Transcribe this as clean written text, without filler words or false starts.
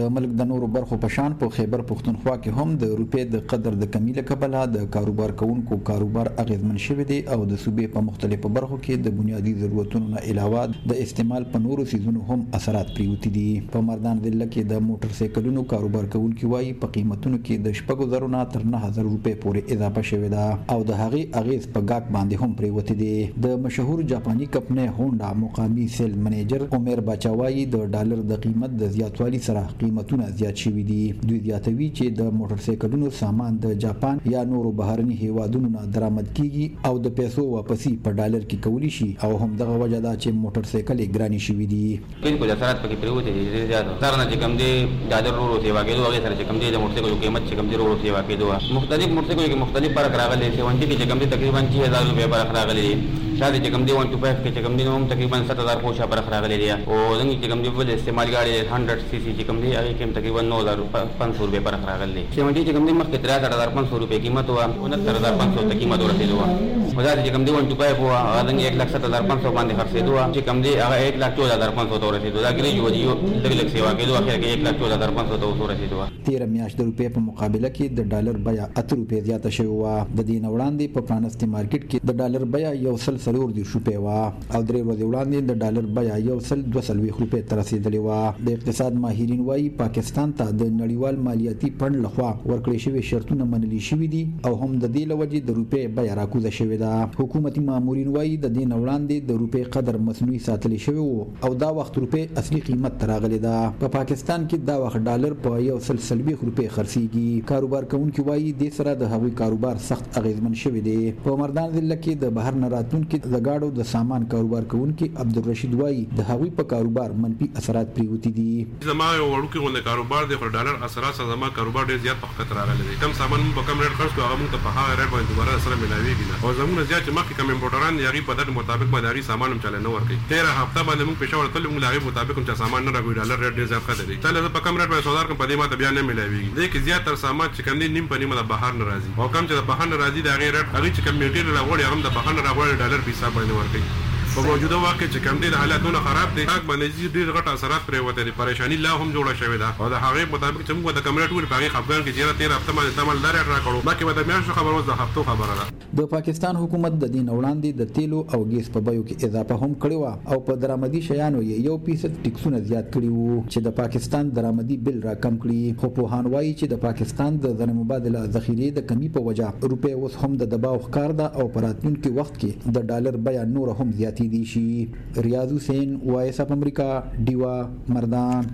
د ملک د نورو برخو په شان په خیبر پښتونخوا کې هم د روپې د قدر د کمی له کبله د کاروبار کوونکو کاروبار اغیزمن شوی دی او د صوبې په مختلفو برخو کې د بنیادی ضرورتونو نه علاوه د استعمال په نورو سیزونو هم اثرات پریوتی دي. په مردان ضلع کې د موټر سایکلونو کاروبار کوونکو وايي په قیمتونو کې د 6,000 نه تر 9,000 روپۍ پورې اضافه شوې ده او د هغې اغیز په ګاک باندې هم پریوتی دي. د مشهور جاپاني کمپنۍ هونډا مقامی سیل منیجر عمر باچاوایی د ډالر د قیمت د زیاتوالي سره قیمتونه زیات شوي دي. دوی زیاتوي چې د موټر سایکلونو سامان د جاپان یا نورو بهرني هیوادونو نه درآمد کیږي او د پیسو واپسی په ډالر کې کولی شي او هم دغه وجه ده چې موټر سایکل ګرانی شوي دي. بالکل اثرات پکې پریوتی دي زیات تر نه چې کم دي ډالر ورو سیوا کېدو هغه سره چې کم دي د موټر سایکل قیمت چې کم دي ورو سیوا کېدو مختلف موټر سایکل کې مختلف فرق راغلي چې ونټي کې چې کم دي تقریبا 6000 روپۍ فرق راغلي دي. شاید چې کم دی 125 کې چې کم دی نو تقریبا 7000 پوښه فرق راغلی دی او څنګه چې کم دی بل استعمال غاړي 100 cc چې کم دی هغه کې تقریبا 9500 روپۍ فرق راغلی دی. 70 چې کم دی مخکې 63500 روپۍ قیمت او 69500 قیمت ورسېدو. وزارت چې کم دی 125 او هغه 1,70,500 باندې خرڅېدو چې کم دی هغه 1,14,500 ته ورسېدو. دا ګری جو دی دغه لک سیوا کېدو اخر کې 1,14,500 ته ورسېدو. 13 میاشت د روپۍ په مقابله کې د ډالر بیه 8 روپۍ زیاته شوې وه. د دې نه وړاندې په پرانستي مارکیټ کې د ډالر بیه یو سل 4 روپۍ وه او 3 ورځې وړاندې د ډالر بیه یو سل 240 روپۍ ته رسېدلې وه. د اقتصاد ماهرین وایي پاکستان ته د نړیوال مالیاتي فنډ لخوا ورکړې شوي شرطونه منلي شوي دي او هم د دې له وجې د روپۍ بیه راکوزه شوې ده. حکومتي مامورین وایي د دې نه وړاندې د روپۍ قدر مصنوعي ساتلی شوی و او دا وخت روپۍ اصلي قیمت ته راغلې ده. په پاکستان کې دا وخت ډالر په یو سل 40 روپۍ خرڅېږي. کاروبار کوونکي وایي دې سره د هغوی کاروبار سخت اغیزمن شوی دی. په مردان ضلع کې د بهر نه راتلونکي د گاډو د سامان کاروبار کوونکي عبدالرشید وایي د هغوی په کاروبار منفي اثرات پریوتی دي. زما یو وړوکی غونډه کاروبار دی پر ډالر اثرات سره زما کاروبار ډیر زیات په خطر راغلی دی. کم سامان په کم ریټ خرڅ کوو هغه موږ ته په هغه ریټ باندې دوباره سره ملاویږي نه او زموږ زیات چې مخکې کم امپورټران یاري په دغه مطابق باندې سامان هم چاله نه ورکوي. 13 هفته باندې موږ پېښور تل موږ هغه مطابق هم سامان نه راغوي. ډالر ریټ ډیر زیات خطر دی. تل په کم ریټ باندې سودار کوم په دې ماته بیا نه ملاویږي. دې کې زیات تر سامان چې کم نیم په نیمه د بهر نه راځي او کم چې د بهر نه راځي د هغه ریټ هغه چې کم میټریل راغوړي هغه د بهر نه راغوړي ډالر په حساب باندې ورکوي. په موجوده واقع چې کم دي د حالاتونه خراب دي حق باندې ډیر غټ اثرات پرې وته دي. پریشانی لا هم جوړه شوې ده او د هغه مطابق چې موږ د کمرې ټول په هغه خبرن کې چې 13 هفته باندې تمل لري راکړو باقي به د میاشتو خبرو د هفتو خبره ده. د پاکستان حکومت د دین وړاندې د تیلو او ګیس په بیو کې اضافه هم کړې و او په درآمدي شیانو یې 1% ټیکسونه زیات کړي وو چې د پاکستان درآمدي بل را کم کړي. خو په هانوای چې د پاکستان د زر مبادله ذخیره د کمی په وجه روپې اوس هم د دباو ښکار ده او په راتلونکي وخت کې د ډالر بیه نور هم زیاتې دي شي. ریاض حسین وایس اف امریکا ډیوا مردان.